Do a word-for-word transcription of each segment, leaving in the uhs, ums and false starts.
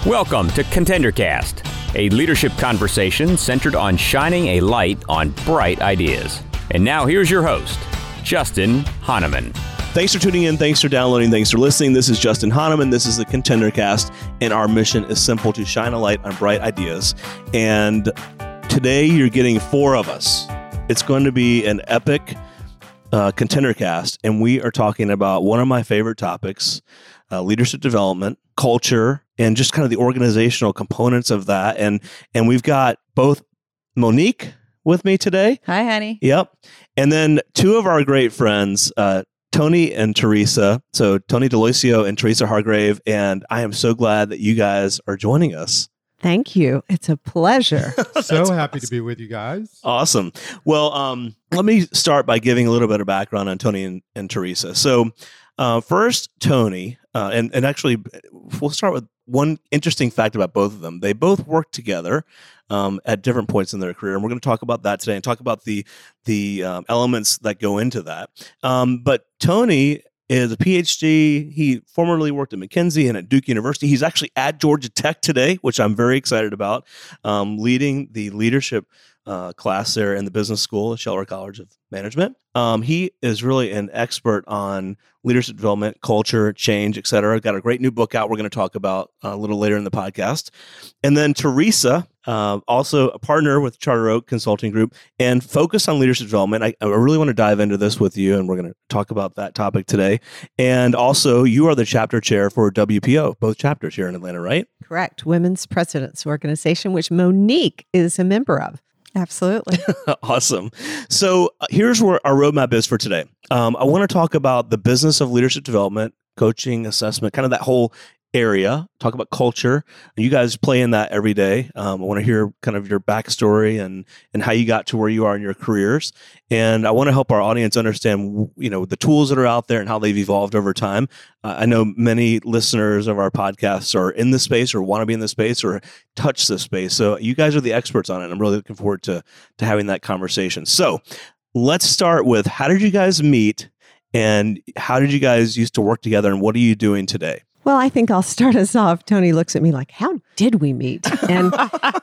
Welcome to ContenderCast, a leadership conversation centered on shining a light on bright ideas. And now here's your host, Justin Hahnemann. Thanks for tuning in. Thanks for downloading. Thanks for listening. This is Justin Hahnemann. This is the ContenderCast, and our mission is simple: to shine a light on bright ideas. And today you're getting four of us. It's going to be an epic uh, ContenderCast, and we are talking about one of my favorite topics, uh, leadership development, culture, and just kind of the organizational components of that. And and we've got both Monique with me today. Hi, honey. Yep. And then two of our great friends, uh, Tony and Teresa. So Tony Deloisio and Teresa Hargrave. And I am so glad that you guys are joining us. Thank you. It's a pleasure. So happy to be with you guys. Awesome. Well, um, let me start by giving a little bit of background on Tony and, and Teresa. So uh, first, Tony, uh, and, and actually, we'll start with one interesting fact about both of them. They both worked together um, at different points in their career, and we're going to talk about that today and talk about the the um, elements that go into that. Um, but Tony is a P H D. He formerly worked at McKinsey and at Duke University. He's actually at Georgia Tech today, which I'm very excited about, um, leading the leadership uh, class there in the business school at Scheller College of Management. Um, he is really an expert on leadership development, culture, change, et cetera. Got a great new book out we're going to talk about uh, a little later in the podcast. And then Teresa, uh, also a partner with Charter Oak Consulting Group and focused on leadership development. I, I really want to dive into this with you, and we're going to talk about that topic today. And also, you are the chapter chair for W P O, both chapters here in Atlanta, right? Correct. Women's Presidents Organization, which Monique is a member of. Absolutely. Awesome. So uh, here's where our roadmap is for today. Um, I want to talk about the business of leadership development, coaching, assessment, kind of that whole area. Talk about culture. You guys play in that every day. Um, I want to hear kind of your backstory and and how you got to where you are in your careers. And I want to help our audience understand, you know, the tools that are out there and how they've evolved over time. Uh, I know many listeners of our podcasts are in this space or want to be in this space or touch this space. So you guys are the experts on it. I'm really looking forward to to having that conversation. So let's start with, how did you guys meet, and how did you guys used to work together, and what are you doing today? Well, I think I'll start us off. Tony looks at me like, how did we meet? And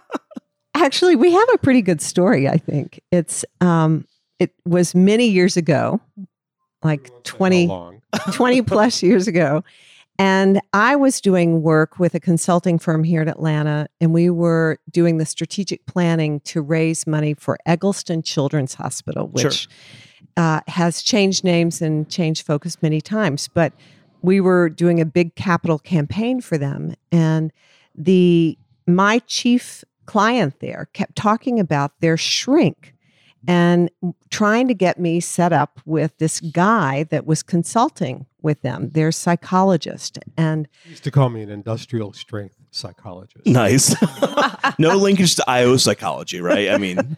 actually, we have a pretty good story, I think. It's um, it was many years ago, like twenty, twenty plus years ago. And I was doing work with a consulting firm here in Atlanta, and we were doing the strategic planning to raise money for Eggleston Children's Hospital, which Sure. uh, has changed names and changed focus many times. But we were doing a big capital campaign for them. And the my chief client there kept talking about their shrink and trying to get me set up with this guy that was consulting with them, their psychologist. And He used to call me an industrial strength psychologist. Nice. No linkage to I O psychology, right? I mean,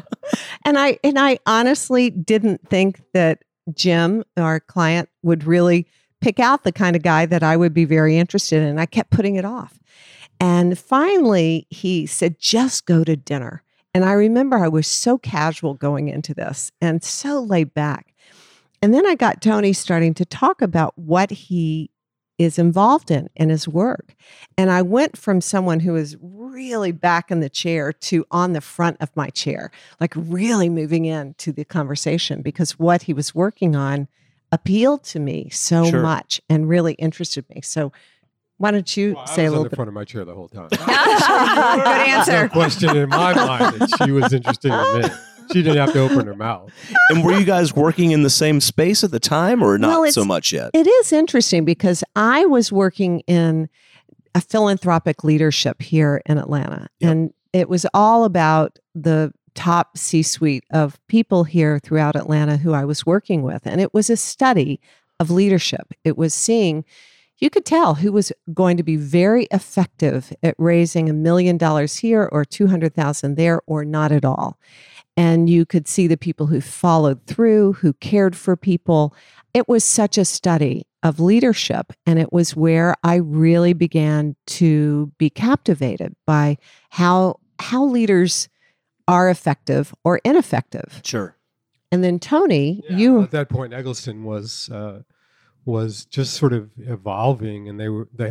and I and I honestly didn't think that Jim, our client, would really pick out the kind of guy that I would be very interested in. I kept putting it off. And finally, he said, just go to dinner. And I remember I was so casual going into this and so laid back. And then I got Tony starting to talk about what he is involved in in his work. And I went from someone who was really back in the chair to on the front of my chair, like really moving into the conversation, because what he was working on appealed to me so Sure. much and really interested me. So why don't you Well, say I a was little on the bit? front of my chair the whole time. Good There's no answer. question in my mind that she was interested in me. She didn't have to open her mouth. and were you guys working in the same space at the time, or not Well, it's- so much yet? It is interesting because I was working in a philanthropic leadership here in Atlanta, Yep. and it was all about the top C-suite of people here throughout Atlanta who I was working with. And it was a study of leadership. It was seeing, you could tell who was going to be very effective at raising a million dollars here or two hundred thousand there or not at all. And you could see the people who followed through, who cared for people. It was such a study of leadership. And it was where I really began to be captivated by how how leaders are effective or ineffective. Sure. And then Tony, Yeah, you at that point, Eggleston was uh, was just sort of evolving, and they were they had a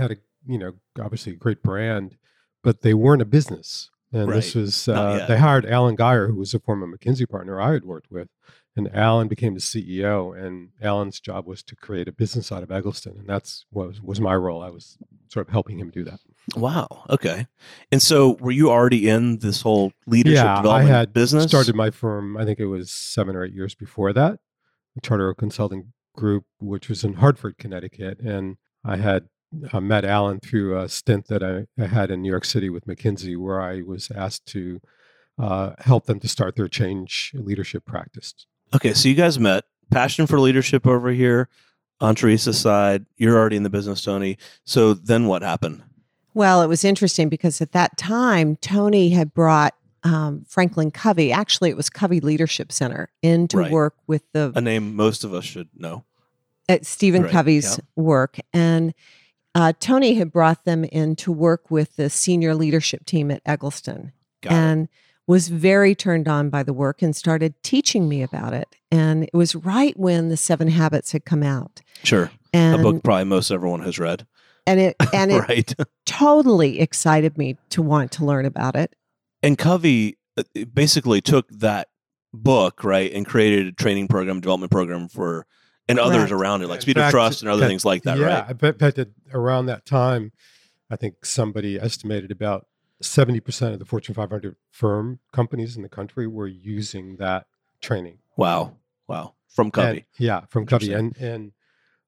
you know, obviously a great brand, but they weren't a business. And Right. this was, Not uh, yet. they hired Alan Geyer, who was a former McKinsey partner I had worked with. And Alan became the C E O, and Alan's job was to create a business out of Eggleston. And that's what was, was my role. I was sort of helping him do that. Wow. Okay. And so, were you already in this whole leadership yeah, I development had business? started my firm, I think it was seven or eight years before that, the Charter Oak Consulting Group, which was in Hartford, Connecticut. And I had uh, met Alan through a stint that I, I had in New York City with McKinsey, where I was asked to uh, help them to start their change leadership practice. Okay, so you guys met. Passion for leadership over here on Teresa's side. You're already in the business, Tony. So then what happened? Well, it was interesting because at that time, Tony had brought um, Franklin Covey, actually it was Covey Leadership Center, in to Right. work with the A name most of us should know. at Stephen Right, Covey's work. And uh, Tony had brought them in to work with the senior leadership team at Eggleston. Got it. and was very turned on by the work and started teaching me about it. And it was right when the Seven Habits had come out. Sure. And A book probably most everyone has read. and it and it Right. totally excited me to want to learn about it. And Covey uh, basically took that book, right, and created a training program, development program for, and others Correct. around it, like In Speed of fact, Trust and other that- things like that, yeah, right? I bet, bet that around that time, I think somebody estimated about seventy percent of the Fortune five hundred firm companies in the country were using that training. Wow. Wow. From Covey. And- yeah, from Covey. Interesting. And and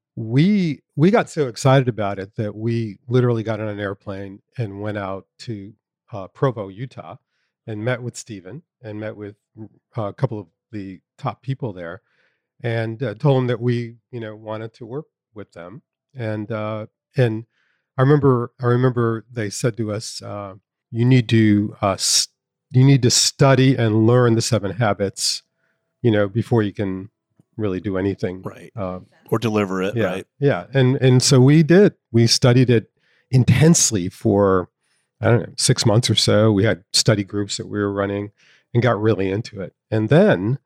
we we got so excited about it that we literally got on an airplane and went out to uh, Provo, Utah, and met with Stephen and met with uh, a couple of the top people there, and uh, told them that we, you know, wanted to work with them. And uh, and I remember I remember they said to us, uh, "You need to uh, s- you need to study and learn the seven habits, you know, before you can really do anything." Right. Uh, Or deliver it, yeah, right? yeah, and and so we did. We studied it intensely for I don't know six months or so. We had study groups that we were running and got really into it. And then,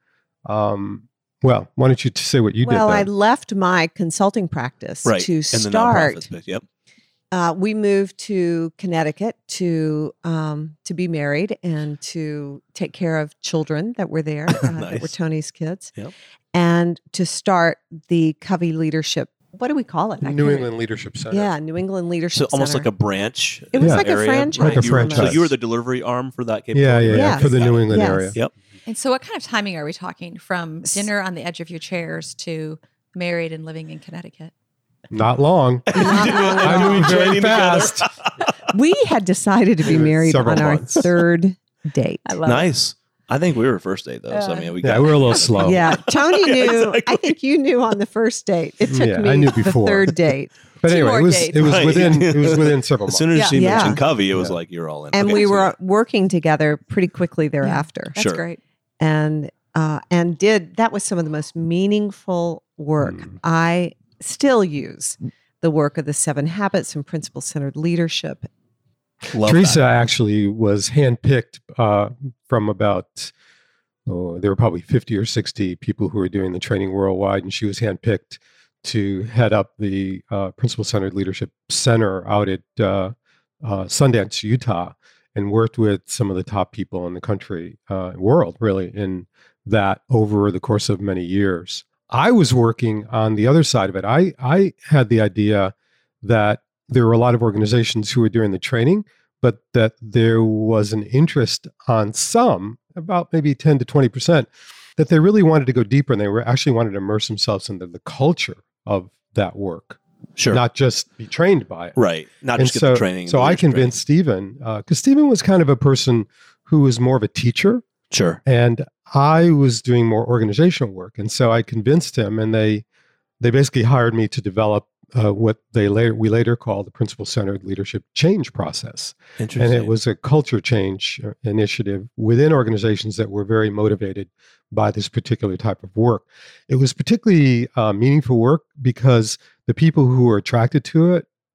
um, well, why don't you t- say what you well, did? I then? left my consulting practice Right. to And the start. nonprofit space. Yep. Uh, we moved to Connecticut to um, to be married and to take care of children that were there, uh, that were Nice. Tony's kids, Yep. and to start the Covey Leadership. What do we call it? I New can't- England Leadership Center. Yeah, New England Leadership So almost Center. like a branch. It in was that like a area, franchise. right? Like a You were- So franchise. you were the delivery arm for that yeah, capability? yeah, yeah, Yes. for the Got New it. England Yes. area. Yep. And so, what kind of timing are we talking from dinner on the edge of your chairs to married and living in Connecticut? Not long. Not long I at all. moved very Training together. fast. We had decided to be married Several on our months. third date. I love Nice. I think we were first date though. So I Yeah. mean, we Yeah, got we were a little slow. Yeah, Tony knew. I Exactly. think you knew on the first date. It took Yeah, me I knew the before. third date, But Two anyway, more it was dates. it was Right. within it was within several As months. soon as Yeah. she Yeah. mentioned Covey, it was Yeah. like you're all in. and Okay, we so- were working together pretty quickly thereafter. That's Sure. great. and uh, and did that was some of the most meaningful work. Mm. I still use the work of the Seven Habits and Principle Centered Leadership. Love Teresa that. actually was handpicked uh, from about, oh, there were probably fifty or sixty people who were doing the training worldwide, and she was handpicked to head up the uh, Principle Centered Leadership Center out at uh, uh, Sundance, Utah, and worked with some of the top people in the country, uh, world, really, in that over the course of many years. I was working on the other side of it. I, I had the idea that there were a lot of organizations who were doing the training, but that there was an interest on some, about maybe ten to twenty percent, that they really wanted to go deeper and they were actually wanted to immerse themselves into the culture of that work, Sure. not just be trained by it. right. Not And just get so, the training. so the I leadership training. convinced Stephen, because Stephen was kind of a person who was more of a teacher, Sure. and I was doing more organizational work. And so I convinced him, and they they basically hired me to develop uh, what they later we later called the Principle Centered Leadership Change Process. Interesting. And it was a culture change uh, initiative within organizations that were very motivated by this particular type of work. It was particularly uh, meaningful work because the people who were attracted to it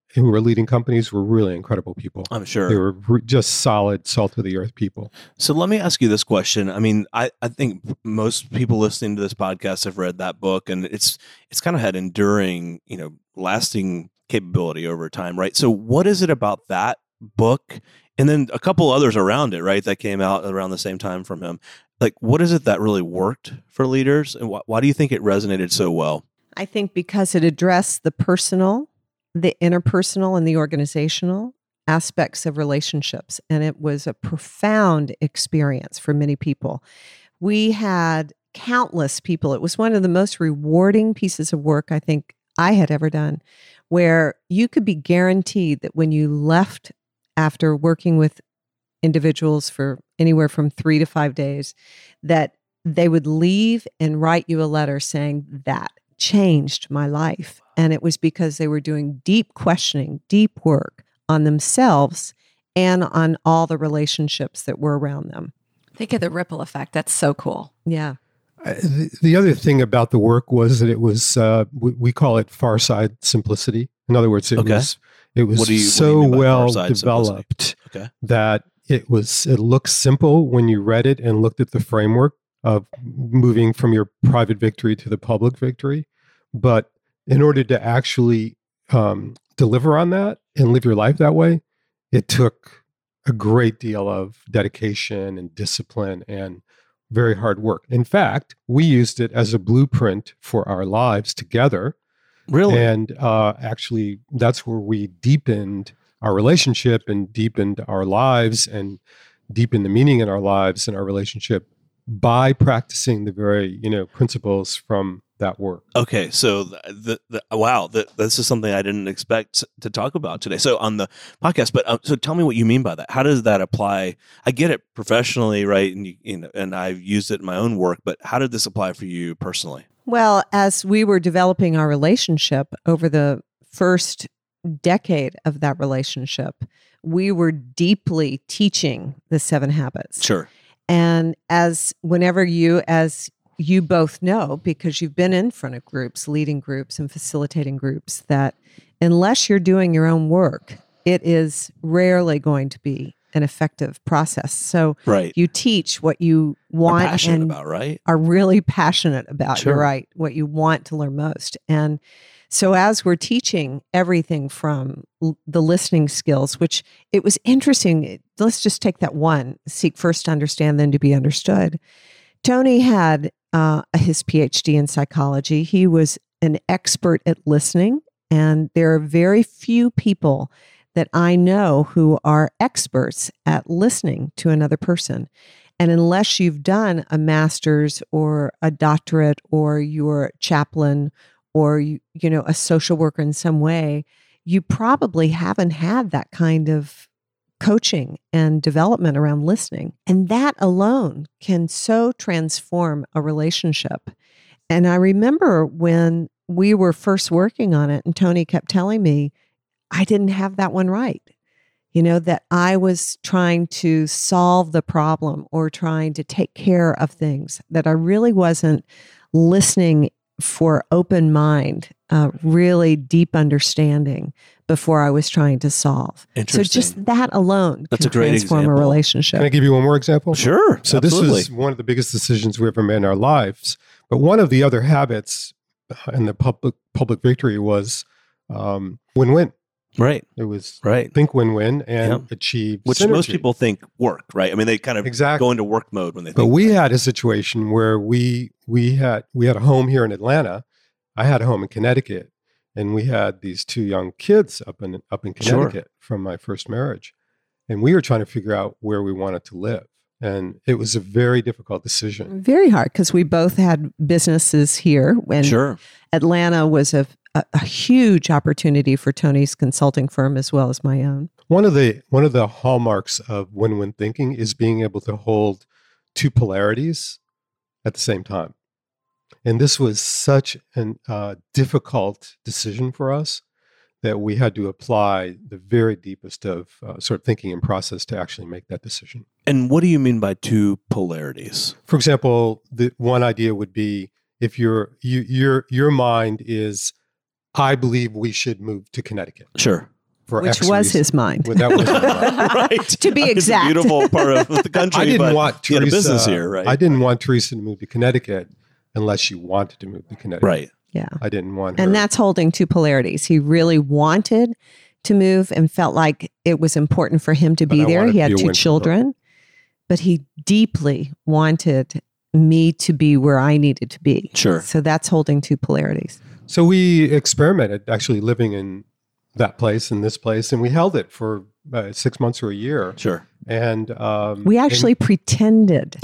who were leading companies were really incredible people. I'm sure. They were re- just solid, salt of the earth people. So let me ask you this question. I mean, I, I think most people listening to this podcast have read that book, and it's it's kind of had enduring, you know, lasting capability over time, right? So what is it about that book, and then a couple others around it, right, that came out around the same time from him? Like, what is it that really worked for leaders, and wh- why do you think it resonated so well? I think because it addressed the personal, the interpersonal, and the organizational aspects of relationships. And it was a profound experience for many people. We had countless people. It was one of the most rewarding pieces of work I think I had ever done, where you could be guaranteed that when you left after working with individuals for anywhere from three to five days, that they would leave and write you a letter saying that changed my life. And it was because they were doing deep questioning, deep work on themselves and on all the relationships that were around them. Think of the ripple effect. That's so cool. Yeah. Uh, the, the other thing about the work was that it was, uh, we, we call it far side simplicity. In other words, it Okay. was it was What do you- what do you so mean by well far-side developed Okay. that it was it looked simple when you read it and looked at the framework of moving from your private victory to the public victory. But in order to actually um, deliver on that and live your life that way, it took a great deal of dedication and discipline and very hard work. In fact, we used it as a blueprint for our lives together. Really? And uh, actually, that's where we deepened our relationship and deepened our lives and deepened the meaning in our lives and our relationship by practicing the very, you know, principles from that work. Okay, so the, the, the wow, the, this is something I didn't expect to talk about today. So on the podcast, but um, so tell me what you mean by that. How does that apply? I get it professionally, right? And you, you know, and I've used it in my own work. But how did this apply for you personally? Well, as we were developing our relationship over the first decade of that relationship, we were deeply teaching the seven habits. Sure. And as whenever you, as you both know, because you've been in front of groups, leading groups and facilitating groups, that unless you're doing your own work, it is rarely going to be an effective process. So Right. you teach what you I'm want passionate and about, right? are really passionate about. Sure. You're right, what you want to learn most. And so as we're teaching everything from l- the listening skills, which it was interesting. Let's just take that one, seek first to understand, then to be understood. Tony had uh, his P H D in psychology. He was an expert at listening. And there are very few people that I know who are experts at listening to another person. And unless you've done a master's or a doctorate or you're a chaplain or you, you know, a social worker in some way, you probably haven't had that kind of coaching and development around listening. And that alone can so transform a relationship. And I remember when we were first working on it and Tony kept telling me, I didn't have that one right. You know, that I was trying to solve the problem or trying to take care of things, that I really wasn't listening for open mind, uh, really deep understanding before I was trying to solve. So Interesting. just that alone That's can a great transform example. a relationship. Can I give you one more example? Sure. So absolutely. this is one of the biggest decisions we ever made in our lives. But one of the other habits in the public public victory was um, win-win. right. It was Right. think win-win and Yep. achieve Which synergy. most people think work, right? I mean, they kind of Exactly. go into work mode when they think. But we had a situation where we we had we had a home here in Atlanta. I had a home in Connecticut, and we had these two young kids up in up in Sure. Connecticut from my first marriage, and we were trying to figure out where we wanted to live, and it was a very difficult decision. Very hard because we both had businesses here. And Sure. Atlanta was a, a, a huge opportunity for Tony's consulting firm as well as my own. One of the one of the hallmarks of win-win thinking is being able to hold two polarities at the same time. And this was such a uh, difficult decision for us that we had to apply the very deepest of uh, sort of thinking and process to actually make that decision. And what do you mean by two polarities? For example, the one idea would be if your you, your your mind is, I believe we should move to Connecticut. Sure. for Which X was reason. his mind. Well, that was my mind. right. To be It's exact. a beautiful part of the country. I didn't but want he had Teresa. a business here, right? I didn't want Teresa to move to Connecticut unless she wanted to move to Connecticut. Right. Yeah. I didn't want her. And that's holding two polarities. He really wanted to move and felt like it was important for him to But be I there. wanted He to had be a two win for her. children, but he deeply wanted me to be where I needed to be. Sure. So that's holding two polarities. So we experimented actually living in that place and this place, and we held it for uh, six months or a year. Sure. And um, We actually and- pretended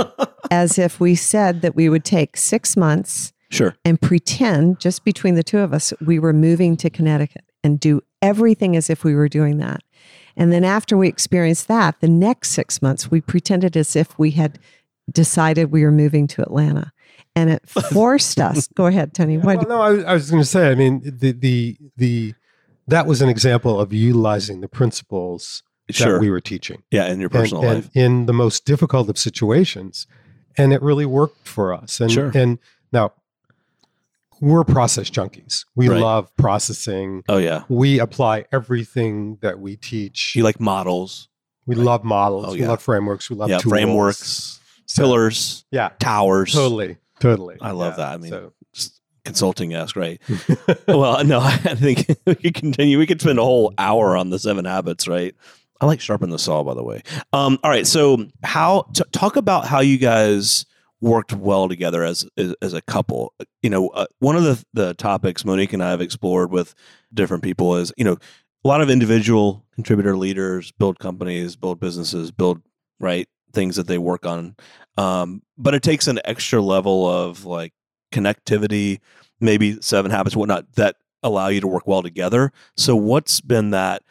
as if we said that we would take six months Sure. and pretend just between the two of us, we were moving to Connecticut and do everything as if we were doing that. And then after we experienced that, the next six months, we pretended as if we had decided we were moving to Atlanta. And it forced us. Go ahead, Tony. What? Well, no, I, was- I was going to say. I mean, the the the that was an example of utilizing the principles Sure. that we were teaching. Yeah, in your And- personal and life. in the most difficult of situations, and it really worked for us. And Sure. and now we're process junkies. We Right. love processing. Oh yeah. We apply everything that we teach. You like models. we right. love models. Oh, We yeah. love frameworks. We love yeah, tools. frameworks, So- pillars, Yeah, towers. totally, totally. I love Yeah, that. I mean, so- just consulting esque, right? Well, no, I think we could continue. We could spend a whole hour on the seven habits, right? I like sharpen the saw, by the way. Um, all right, so how t- talk about how you guys worked well together as as, as a couple. You know, uh, one of the the topics Monique and I have explored with different people is, you know, a lot of individual contributor leaders build companies, build businesses, build right things that they work on, um, but it takes an extra level of like connectivity, maybe seven habits, whatnot, that allow you to work well together. So what's been that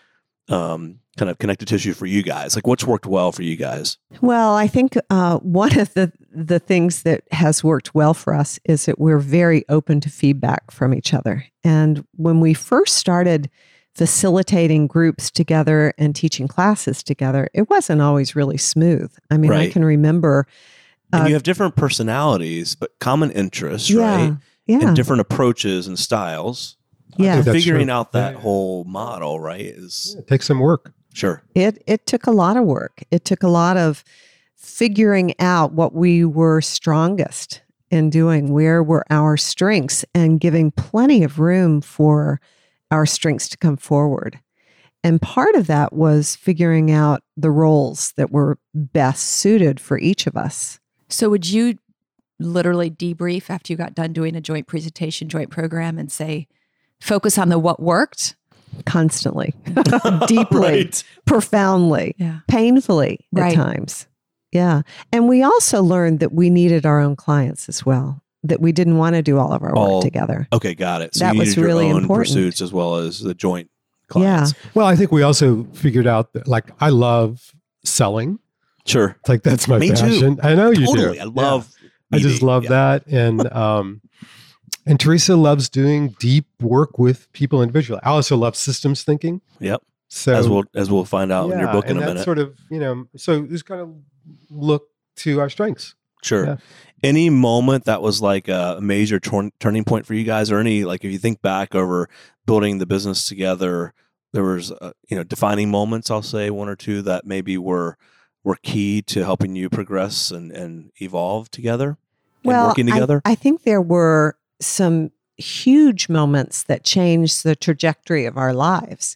um, kind of connective tissue for you guys? Like what's worked well for you guys? Well, I think uh, one of the, the things that has worked well for us is that we're very open to feedback from each other. And when we first started facilitating groups together and teaching classes together, it wasn't always really smooth. I mean, I Right. can remember. And Uh, you have different personalities, but common interests, yeah, right? yeah, And different approaches and styles. yeah. think that's Figuring true. out that Yeah, yeah. whole model, right, is it takes some work. sure. It it took a lot of work. It took a lot of figuring out what we were strongest in doing, where were our strengths, and giving plenty of room for our strengths to come forward. And part of that was figuring out the roles that were best suited for each of us. So would you literally debrief after you got done doing a joint presentation, joint program, and say, focus on the what worked? Constantly, deeply, Right. profoundly, Yeah. painfully at Right. times. Yeah. And we also learned that we needed our own clients as well, that we didn't want to do all of our All- work together. Okay, got it. So That you was needed your really own important. pursuits as well as the joint clients. Well, I think we also figured out that, like, I love selling. Sure. It's like that's my Me too. passion. I know you Totally. do. I Yeah. love I just meeting. love Yeah. that, and um, and Teresa loves doing deep work with people individually. I also love systems thinking. Yep. So As we'll as we'll find out in your yeah, book in and a that minute. Sort of, you know, so just kind of look to our strengths. Sure. Yeah. Any moment that was like a major turn turning point for you guys, or any, like, if you think back over building the business together, there was uh, you know defining moments. I'll say one or two that maybe were were key to helping you progress and and evolve together and Well, working I- together. I, think there were some huge moments that changed the trajectory of our lives.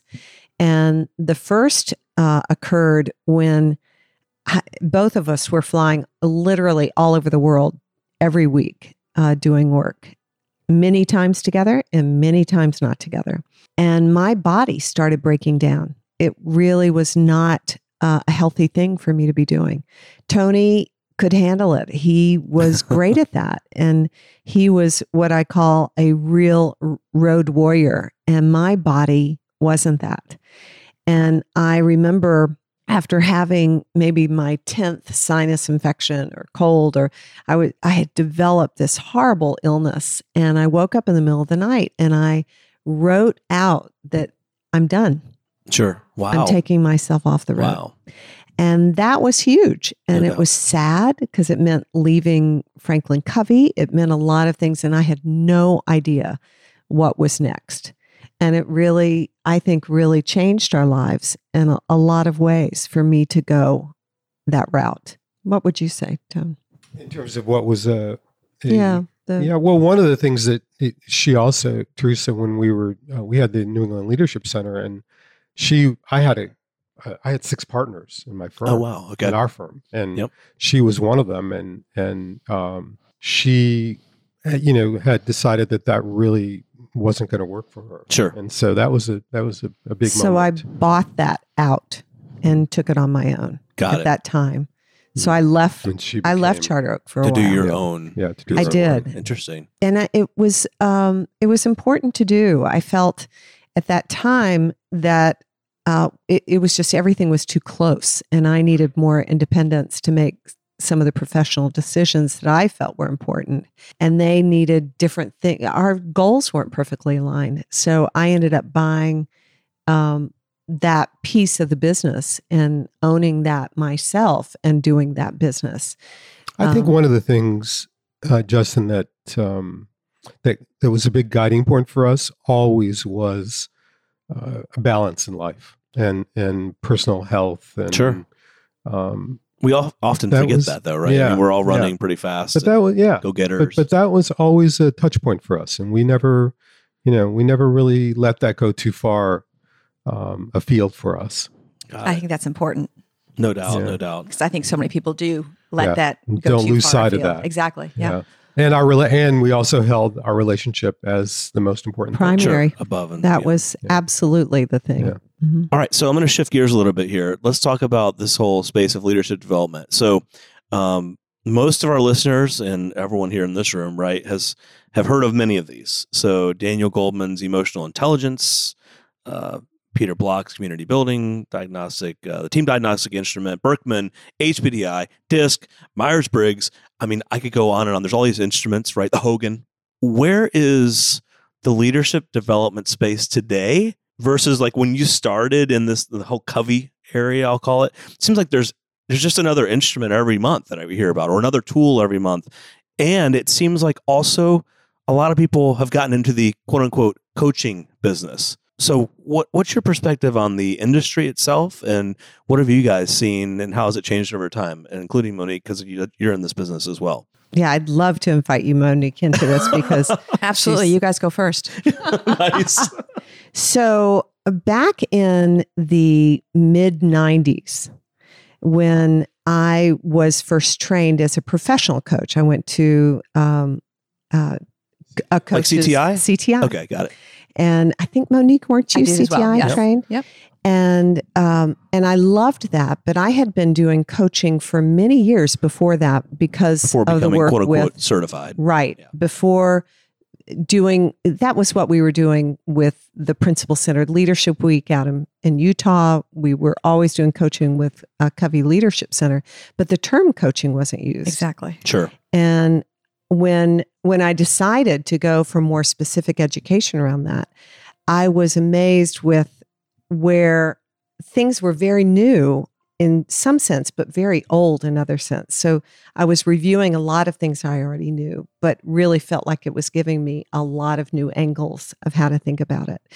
And the first uh, occurred when I, both of us were flying literally all over the world every week uh, doing work, many times together and many times not together. And my body started breaking down. It really was not uh, a healthy thing for me to be doing. Tony could handle it. He was great at that. And he was what I call a real r- road warrior. And my body wasn't that. And I remember after having maybe my tenth sinus infection or cold, or I would, I had developed this horrible illness. And I woke up in the middle of the night and I wrote out that I'm done. Sure. Wow. I'm taking myself off the road. Wow. And that was huge. And No it doubt. was sad because it meant leaving Franklin Covey. It meant a lot of things. And I had no idea what was next. And it really, I think, really changed our lives in a, a lot of ways for me to go that route. What would you say, Tone? In terms of what was a, a Yeah. The, yeah. Well, one of the things that it, she also, Teresa, when we were, uh, we had the New England Leadership Center, and she, I had a, uh, I had six partners in my firm. Oh, wow. Okay. In our firm, and Yep. she was one of them, and and um, she, uh, you know, had decided that that really wasn't going to work for her. Sure. And so that was a that was a, a big so moment. I bought that out and took it on my own Got at it. that time. So I left. And she I left became- Charter Oak for a To while. do your Yeah. own. Yeah, to do I her own did. work. Interesting. and I- it was um, it was important to do. I felt at that time that uh, it, it was just everything was too close, and I needed more independence to make some of the professional decisions that I felt were important, and they needed different things. Our goals weren't perfectly aligned, so I ended up buying um, that piece of the business and owning that myself and doing that business. I think Um, one of the things, uh, Justin, that um, that that was a big guiding point for us always was uh, a balance in life and and personal health. And, Sure. Um, We all often That forget was- that, though, right? I yeah, mean, we're all yeah. running pretty fast. but that was yeah. Go But, getters. but that was always a touch point for us, and we never, you know, we never really let that go too far um, afield for us. Got I it. think that's important No doubt. Yeah. No doubt. because I think so many people do let Yeah. that go Don't too lose far sight of afield. that. Exactly. Yeah. And our rela- and we also held our relationship as the most important thing. Primary. Sure. Above and That beyond. was Yeah. absolutely the thing. Yeah. Mhm. All right, so I'm going to shift gears a little bit here. Let's talk about this whole space of leadership development. So, um, most of our listeners and everyone here in this room, right, has have heard of many of these. So, Daniel Goldman's emotional intelligence, uh, Peter Block's community building, diagnostic, uh, the team diagnostic instrument, Berkman, H P D I, DISC, Myers Briggs. I mean, I could go on and on. There's all these instruments, right? The Hogan. Where is the leadership development space today versus like when you started in this the whole Covey area, I'll call it? It seems like there's there's just another instrument every month that I hear about, or another tool every month. And it seems like also a lot of people have gotten into the quote unquote coaching business. So what what's your perspective on the industry itself, and what have you guys seen, and how has it changed over time, and including Monique, because you, you're in this business as well? Yeah, I'd love to invite you, Monique, into this because Absolutely. She's- You guys go first. Nice. so back in the mid nineties, when I was first trained as a professional coach, I went to um, uh, a coach's C T I? C T I. Okay, got it. And I think Monique, weren't I you did as C T I well, yes. trained? Yep. And um, and I loved that, but I had been doing coaching for many years before that because Before of the becoming work quote unquote with certified. right Yeah. before doing that was what we were doing with the Principal Centered Leadership Week out in, in Utah. We were always doing coaching with uh, Covey Leadership Center, but the term coaching wasn't used. Exactly. Sure. And when when I decided to go for more specific education around that, I was amazed with where things were very new in some sense, but very old in other sense. So I was reviewing a lot of things I already knew, but really felt like it was giving me a lot of new angles of how to think about it.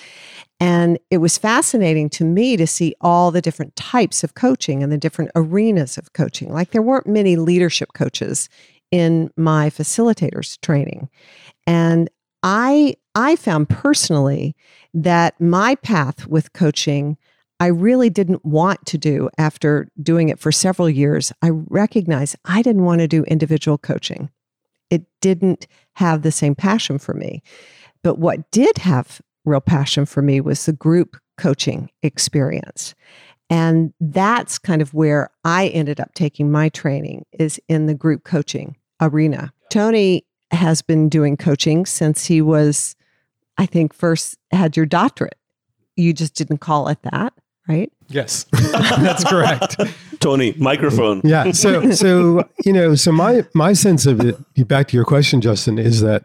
And it was fascinating to me to see all the different types of coaching and the different arenas of coaching. Like there weren't many leadership coaches in my facilitators training. And I I found personally that my path with coaching, I really didn't want to do after doing it for several years. I recognized I didn't want to do individual coaching. It didn't have the same passion for me. But what did have real passion for me was the group coaching experience. And that's kind of where I ended up taking my training, is in the group coaching arena. Tony has been doing coaching since he was, I think, first had your doctorate. You just didn't call it that, right? Yes, that's correct. Tony, microphone. Yeah. So, so you know, so my my sense of it, back to your question, Justin, is that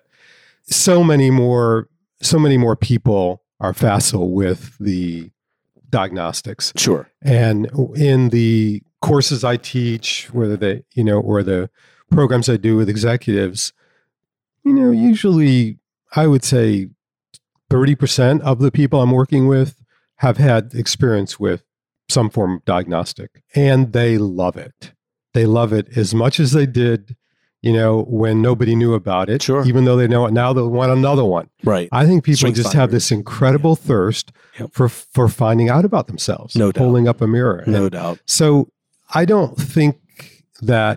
so many more, so many more people are facile with the diagnostics, Sure. and in the courses I teach, whether they, you know, or the programs I do with executives, you know, usually I would say thirty percent of the people I'm working with have had experience with some form of diagnostic, and they love it. They love it as much as they did, you know, when nobody knew about it. Sure. Even though they know it now, they want another one. Right. I think people Strength just finder. have this incredible thirst Yep. for for finding out about themselves. No doubt. Holding up a mirror. No And doubt. so I don't think that,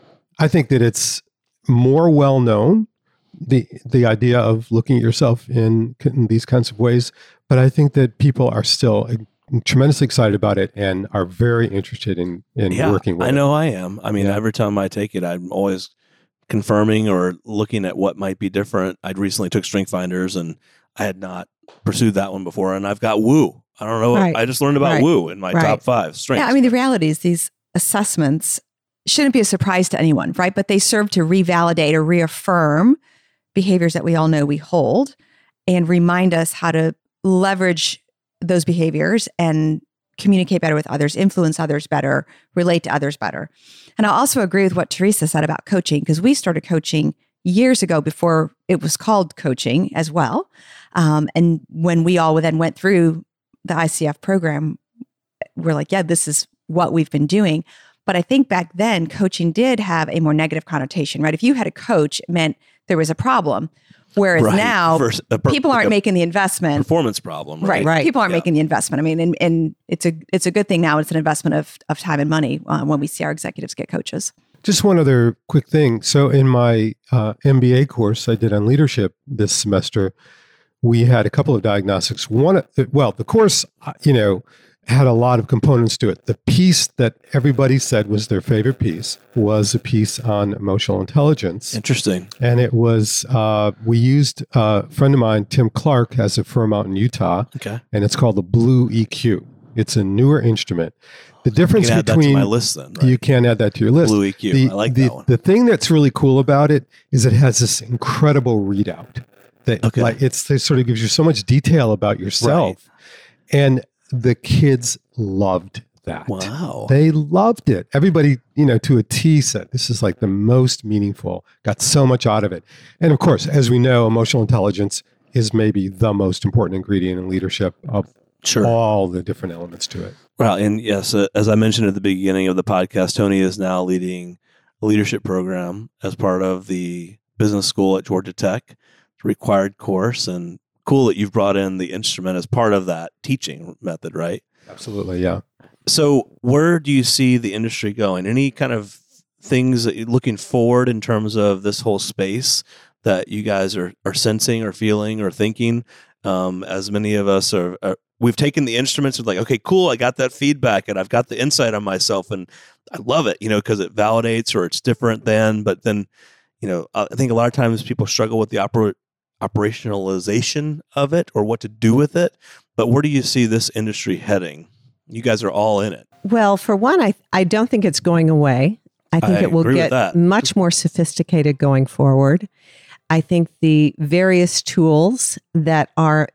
I think that it's more well known, the the idea of looking at yourself in, in these kinds of ways. But I think that people are still tremendously excited about it and are very interested in, in Yeah, working with I it. know I am. I mean, Yeah. every time I take it, I'm always confirming or looking at what might be different. I recently took Strength Finders and I had not pursued that one before. And I've got Woo. I don't know. Right. I just learned about Right. Woo in my Right. top five strengths. Yeah, I mean, the reality is these assessments shouldn't be a surprise to anyone, right? But they serve to revalidate or reaffirm behaviors that we all know we hold and remind us how to leverage those behaviors and communicate better with others, influence others better, relate to others better. And I also agree with what Teresa said about coaching, because we started coaching years ago before it was called coaching as well. Um, and when we all then went through the I C F program, we're like, yeah, this is what we've been doing. But I think back then, coaching did have a more negative connotation, right? If you had a coach, it meant there was a problem. Whereas Right. now, Vers- a per- people like aren't a making the investment. performance problem. Right. Right. Right. People aren't Yeah. making the investment. I mean, and, and it's a it's a good thing now. It's an investment of of time and money uh, when we see our executives get coaches. Just one other quick thing. So in my uh, M B A course I did on leadership this semester, we had a couple of diagnostics. One, well, the course, uh, you know, had a lot of components to it. The piece that everybody said was their favorite piece was a piece on emotional intelligence. Interesting. And it was, uh, we used uh, a friend of mine, Tim Clark, has a firm out in Utah, Okay. and it's called the Blue E Q. It's a newer instrument. The You difference can add that between, to my list then. Right? you can add that to your list. Blue E Q. The, I like the, that one. the thing that's really cool about it is it has this incredible readout. That Okay. like it's it sort of gives you so much detail about yourself, and the kids loved that. Wow. They loved it. Everybody, you know, to a T said this is like the most meaningful. Got so much out of it, and of course, as we know, emotional intelligence is maybe the most important ingredient in leadership of Sure. all the different elements to it. Well, and yes, uh, as I mentioned at the beginning of the podcast, Tony is now leading a leadership program as part of the business school at Georgia Tech. It's a required course, and cool that you've brought in the instrument as part of that teaching method, right? Absolutely, yeah. So where do you see the industry going? Any kind of things that you're looking forward in terms of this whole space that you guys are, are sensing or feeling or thinking? Um, as many of us are, are, we've taken the instruments and like, okay, cool. I got that feedback and I've got the insight on myself and I love it, you know, because it validates or it's different than, but then, you know, I think a lot of times people struggle with the oper- operationalization of it or what to do with it. But where do you see this industry heading? You guys are all in it. Well, for one, I I don't think it's going away. I think I it will agree with get that. much more sophisticated going forward. I think the various tools that are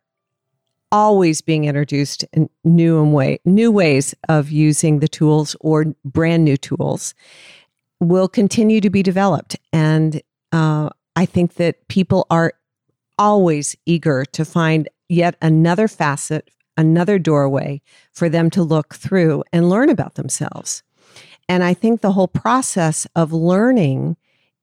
always being introduced in new and way new ways of using the tools or brand new tools will continue to be developed, and uh, I think that people are always eager to find yet another facet, another doorway for them to look through and learn about themselves. And I think the whole process of learning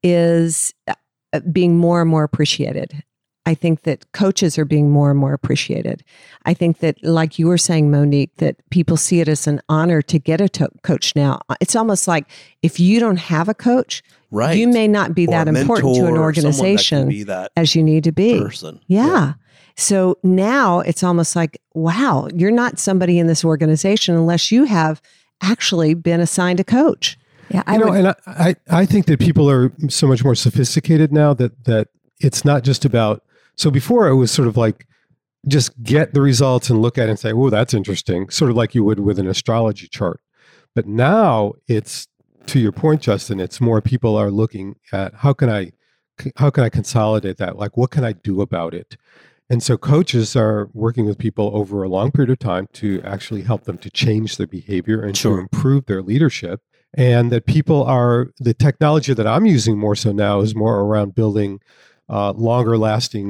is uh, being more and more appreciated. I think that coaches are being more and more appreciated. I think that, like you were saying, Monique, that people see it as an honor to get a to- coach now. It's almost like if you don't have a coach, Right. you may not be Or that a important to mentor an or someone that can organization be that as you need to be. person. Yeah. So now it's almost like, wow, you're not somebody in this organization unless you have actually been assigned a coach. Yeah, I You know, would, and I, I, I think that people are so much more sophisticated now that that it's not just about. So before it was sort of like just get the results and look at it and say, "Oh, that's interesting," sort of like you would with an astrology chart. But now it's, to your point, Justin, it's more people are looking at how can I how can I consolidate that? Like, what can I do about it? And so coaches are working with people over a long period of time to actually help them to change their behavior and Sure. to improve their leadership. And that people are, the technology that I'm using more so now is more around building uh, longer lasting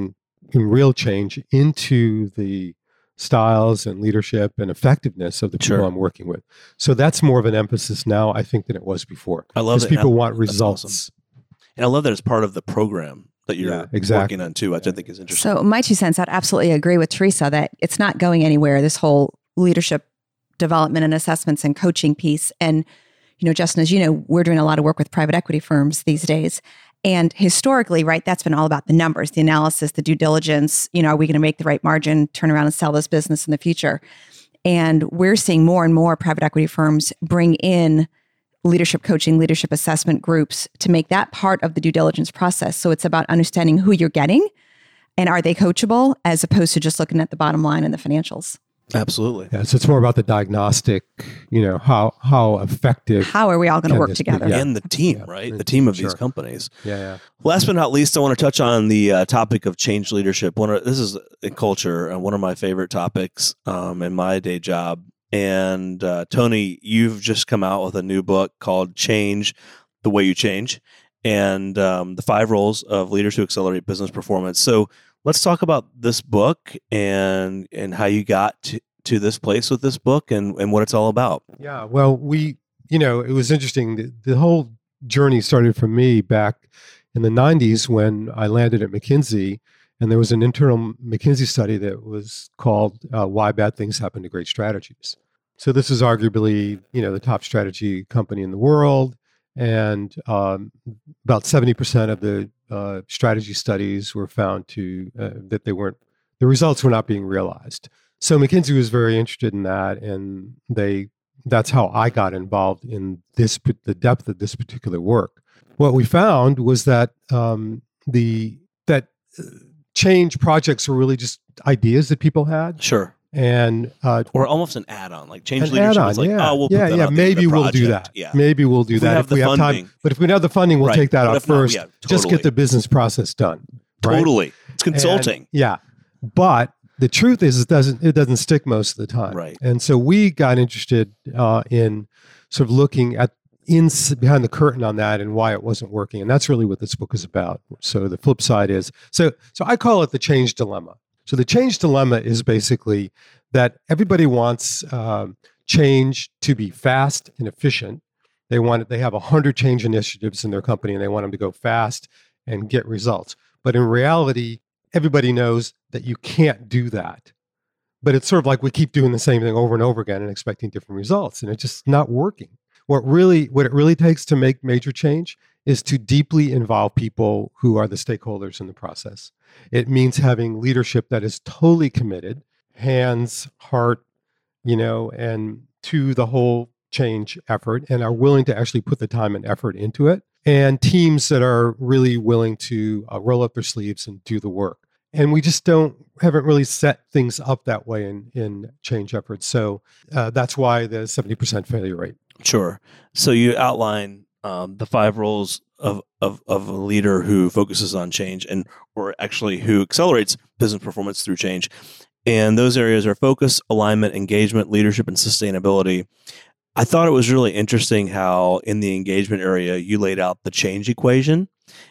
in real change into the styles and leadership and effectiveness of the people Sure. I'm working with. So that's more of an emphasis now, I think, than it was before. I love Because it. people I- want that's results. awesome. And I love that it's part of the program that you're Yeah, exactly. working on too, which I think is interesting. So my two cents, I'd absolutely agree with Teresa that it's not going anywhere, this whole leadership development and assessments and coaching piece. And, you know, Justin, as you know, we're doing a lot of work with private equity firms these days. And historically, right, that's been all about the numbers, the analysis, the due diligence. You know, are we going to make the right margin, turn around and sell this business in the future? And we're seeing more and more private equity firms bring in leadership coaching, leadership assessment groups to make that part of the due diligence process. So it's about understanding who you're getting and are they coachable as opposed to just looking at the bottom line and the financials. Absolutely. Yeah, so it's more about the diagnostic, you know, how how effective. How are we all going to Can work this be- together? yeah. And the team, Yeah. right? The team of these Sure. companies. Yeah, yeah. Last but not least, I want to touch on the uh, topic of change leadership. One of, this is in culture and one of my favorite topics um, in my day job. And uh, Tony, you've just come out with a new book called Change the Way You Change, and um, the five roles of leaders who accelerate business performance. So let's talk about this book and and how you got to, to this place with this book and, and what it's all about. Yeah, well, we, you know, it was interesting. The, the whole journey started for me back in the nineties when I landed at McKinsey, and there was an internal McKinsey study that was called uh, Why Bad Things Happen to Great Strategies. So this is arguably, you know, the top strategy company in the world, and um, about seventy percent of the uh, strategy studies were found to, uh, that they weren't, the results were not being realized. So McKinsey was very interested in that, and they that's how I got involved in this the depth of this particular work. What we found was that um, the that uh, change projects were really just ideas that people had, Sure. and uh, Or almost an add-on, like change an leadership add-on, is like, yeah, oh, we'll yeah, put that yeah. out there as a Maybe we'll do project. that. Yeah. Maybe we'll do If we that have if the we have funding. time. But if we don't have the funding, we'll Right. take that But out if not, first. yeah, Just totally. get the business process done. Right? Totally. It's consulting. And- yeah, but the truth is, it doesn't it doesn't stick most of the time. Right. And so we got interested uh, in sort of looking at in behind the curtain on that and why it wasn't working, and that's really what this book is about. So the flip side is so so I call it the change dilemma. So the change dilemma is basically that everybody wants um, change to be fast and efficient. They want it, they have a hundred change initiatives in their company, and they want them to go fast and get results. But in reality, everybody knows that you can't do that. But it's sort of like we keep doing the same thing over and over again and expecting different results, and it's just not working. What really, what it really takes to make major change is to deeply involve people who are the stakeholders in the process. It means having leadership that is totally committed, hands, heart, you know, and to the whole change effort, and are willing to actually put the time and effort into it, and teams that are really willing to uh, roll up their sleeves and do the work. And we just don't haven't really set things up that way in in change efforts. So uh, that's why the seventy percent failure rate. Sure. So you outline um, the five roles of, of of a leader who focuses on change and or actually who accelerates business performance through change. And those areas are focus, alignment, engagement, leadership, and sustainability. I thought it was really interesting how in the engagement area you laid out the change equation.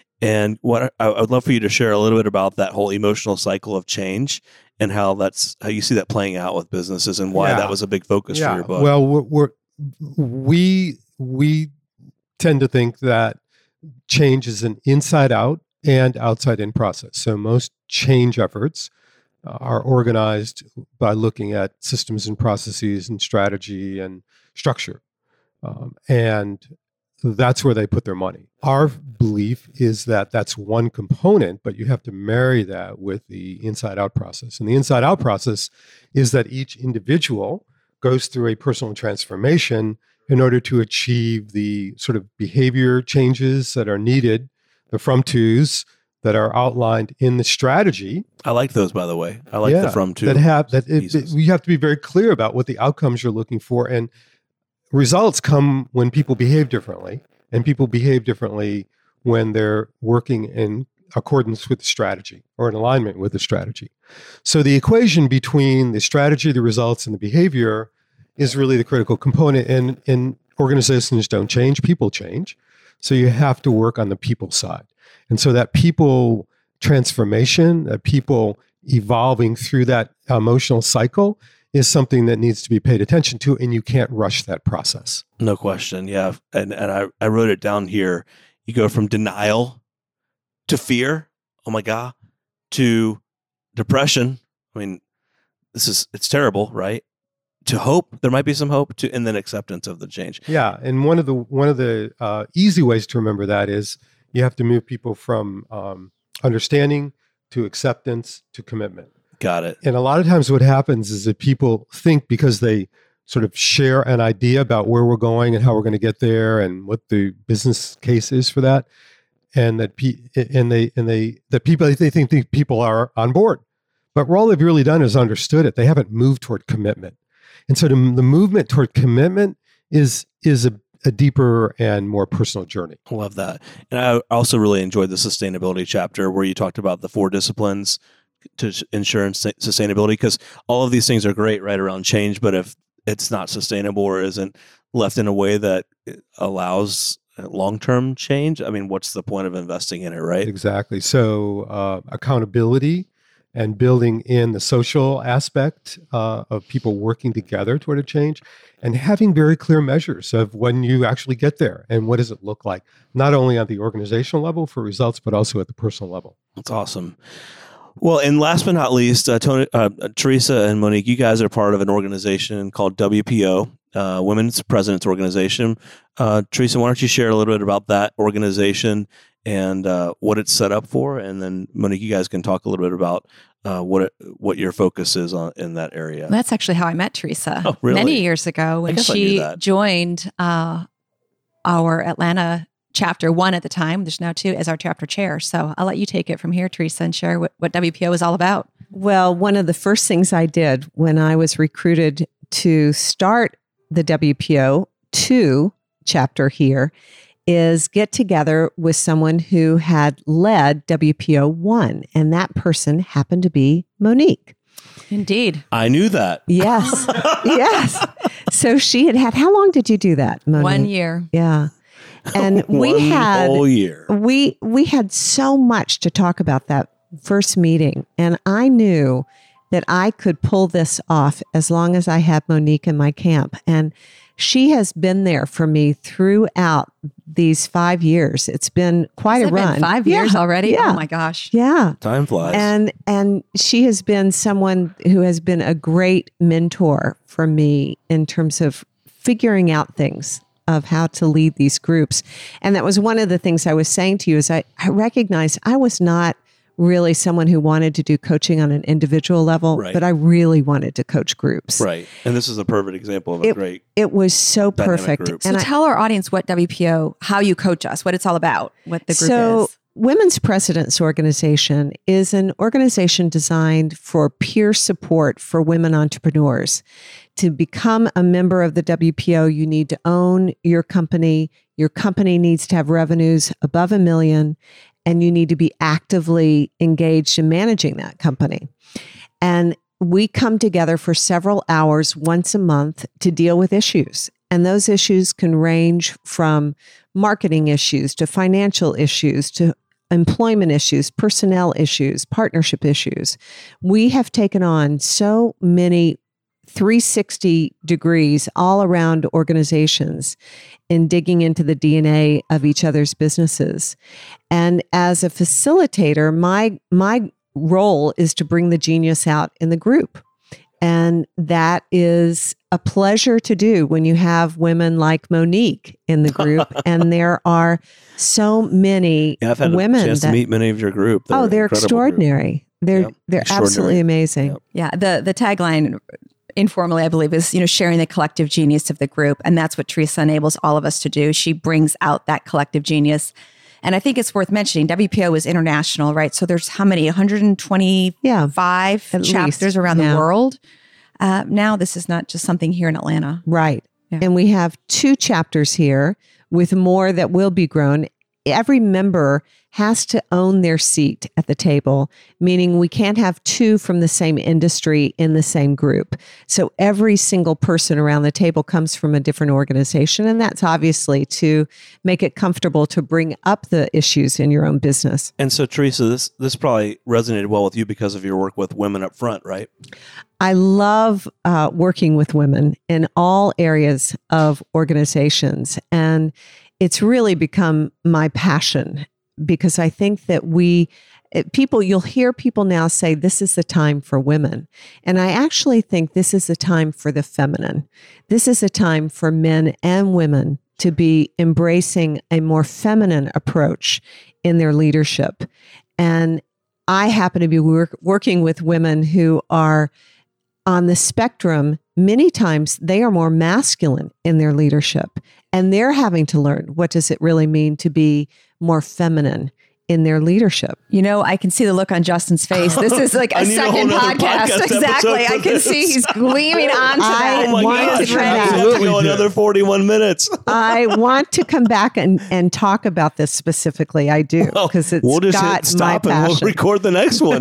And what I, I would love for you to share a little bit about that whole emotional cycle of change and how that's how you see that playing out with businesses and why Yeah. that was a big focus for your book. Well, we're, we're, we we tend to think that change is an inside out and outside in process. So most change efforts are organized by looking at systems and processes and strategy and structure, um, and that's where they put their money. Our belief is that that's one component, but you have to marry that with the inside out process. And the inside out process is that each individual goes through a personal transformation in order to achieve the sort of behavior changes that are needed, the from twos that are outlined in the strategy. I like those, by the way. I like Yeah, the from to. that have that it, pieces. it- you have to be very clear about what the outcomes you're looking for, and results come when people behave differently, and people behave differently when they're working in accordance with the strategy or in alignment with the strategy. So the equation between the strategy, the results, and the behavior is really the critical component. And, and organizations don't change, people change. So you have to work on the people side. And so that people transformation, uh, people evolving through that emotional cycle is something that needs to be paid attention to, and you can't rush that process. No question. Yeah. And and I, I wrote it down here. You go from denial to fear. Oh my God. To depression. I mean, this is, it's terrible, right? To hope. There might be some hope to, and then acceptance of the change. Yeah. And one of the, one of the uh, easy ways to remember that is you have to move people from um, understanding to acceptance to commitment. Got it. And a lot of times what happens is that people think because they sort of share an idea about where we're going and how we're going to get there and what the business case is for that, and that pe- and they and they that people they think the people are on board, but all they've really done is understood it. They haven't moved toward commitment, and so the, the movement toward commitment is is a, a deeper and more personal journey. Love that. And I also really enjoyed the sustainability chapter where you talked about the four disciplines to ensure sustainability, because all of these things are great right around change, but if it's not sustainable or isn't left in a way that allows long-term change, I mean, what's the point of investing in it, right? Exactly. So uh, accountability and building in the social aspect uh, of people working together toward a change, and having very clear measures of when you actually get there and what does it look like, not only on the organizational level for results, but also at the personal level. That's awesome. Well, and last but not least, uh, Tony, uh, Teresa and Monique, you guys are part of an organization called W P O, uh, Women's Presidents Organization. Uh, Teresa, why don't you share a little bit about that organization and uh, what it's set up for? And then Monique, you guys can talk a little bit about uh, what it, what your focus is on in that area. Well, that's actually how I met Teresa oh, really? many years ago when she joined uh, our Atlanta chapter one at the time. There's now two as our chapter chair. So I'll let you take it from here, Teresa, and share what, what W P O is all about. Well, one of the first things I did when I was recruited to start the W P O two chapter here is get together with someone who had led W P O one, and that person happened to be Monique. Indeed. I knew that. Yes. Yes. So she had had, how long did you do that, Monique? One year. Yeah. And we One had whole year. we we had so much to talk about that first meeting, and I knew that I could pull this off as long as I had Monique in my camp. And she has been there for me throughout these five years. It's been quite Has a it run. Been five Yeah. years already. Yeah. Oh my gosh. Yeah. Time flies. And and she has been someone who has been a great mentor for me in terms of figuring out things of how to lead these groups. And that was one of the things I was saying to you is I, I recognized I was not really someone who wanted to do coaching on an individual level, Right. but I really wanted to coach groups. Right. And this is a perfect example of a It, great it was so dynamic perfect. group. So And I- tell our audience what W P O, how you coach us, what it's all about, what the group so, is. Women's Presidents Organization is an organization designed for peer support for women entrepreneurs. To become a member of the W P O, you need to own your company. Your company needs to have revenues above a million, and you need to be actively engaged in managing that company. And we come together for several hours once a month to deal with issues. And those issues can range from marketing issues to financial issues to employment issues, personnel issues, partnership issues. We have taken on so many three sixty degrees all around organizations in digging into the D N A of each other's businesses. And as a facilitator, my my role is to bring the genius out in the group. And that is a pleasure to do when you have women like Monique in the group. And there are so many yeah, I've had women a chance that, to meet many of your group. They're oh, they're incredible extraordinary. group. They're Yep. they're Extraordinary. absolutely amazing. Yep. Yeah. The the tagline informally, I believe, is, you know, sharing the collective genius of the group. And that's what Teresa enables all of us to do. She brings out that collective genius. And I think it's worth mentioning, W P O is international, right? So there's how many? one hundred twenty-five Yeah, at chapters least around now. the world. Uh, now this is not just something here in Atlanta. Right. Yeah. And we have two chapters here with more that will be grown. every member has to own their seat at the table, meaning we can't have two from the same industry in the same group. So every single person around the table comes from a different organization. And that's obviously to make it comfortable to bring up the issues in your own business. And so, Teresa, this this probably resonated well with you because of your work with women up front, right? I love uh, working with women in all areas of organizations. And it's really become my passion, because I think that we, people, you'll hear people now say, this is the time for women. And I actually think this is the time for the feminine. This is a time for men and women to be embracing a more feminine approach in their leadership. And I happen to be work, working with women who are on the spectrum. Many times they are more masculine in their leadership, and they're having to learn, what does it really mean to be more feminine in their leadership? You know, I can see the look on Justin's face. This is like a second a podcast. podcast Exactly. I can this. see he's gleaming onto I that. Oh my want gosh, to we try have that. to go another forty-one minutes. I want to come back and, and talk about this specifically. I do, because it's we'll just got hit stop my and we'll passion. record the next one.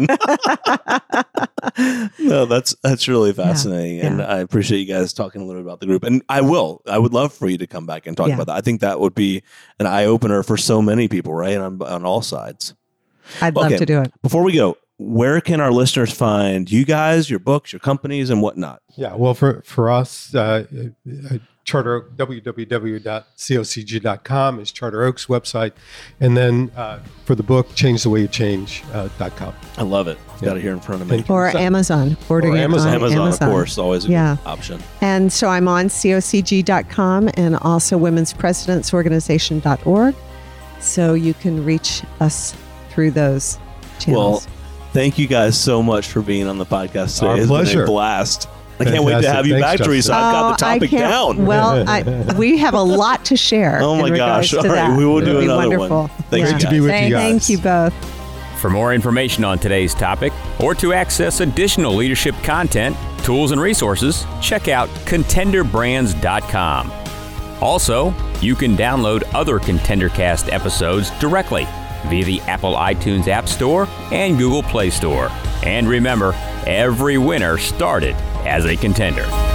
No, that's that's really fascinating, Yeah, and yeah. I appreciate you guys talking a little bit about the group. And I will, I would love for you to come back and talk Yeah. about that. I think that would be an eye opener for so many people, right, on on all sides. I'd love Okay. to do it. Before we go, where can our listeners find you guys, your books, your companies, and whatnot? Yeah, well, for for us, uh, uh, Charter Oak, w w w dot c o c g dot com is Charter Oak's website, and then uh, for the book, change the way you change uh, dot com. I love it. Yeah. Got it here in front of me. Thank you. Or So- Amazon. Ordering Or it Amazon. on Amazon, Amazon, of course, always a Yeah. good option. And so I'm on c o c g dot com and also women's presidents organization dot org. So you can reach us through those channels. Well, thank you guys so much for being on the podcast today. Our It's been pleasure. a blast. I can't wait to Fantastic. have you Thanks, back, Justin. Teresa. I've got the Oh, I topic can't- down. Well, I, we have a lot to share. Oh my in regards gosh. to All right, that. we will do It'll be another wonderful. one. Thanks, Great you to be with Thank- you guys. Thank you both. For more information on today's topic or to access additional leadership content, tools, and resources, check out contender brands dot com. Also, you can download other ContenderCast episodes directly via the Apple iTunes App Store and Google Play Store. And remember, every winner started as a contender.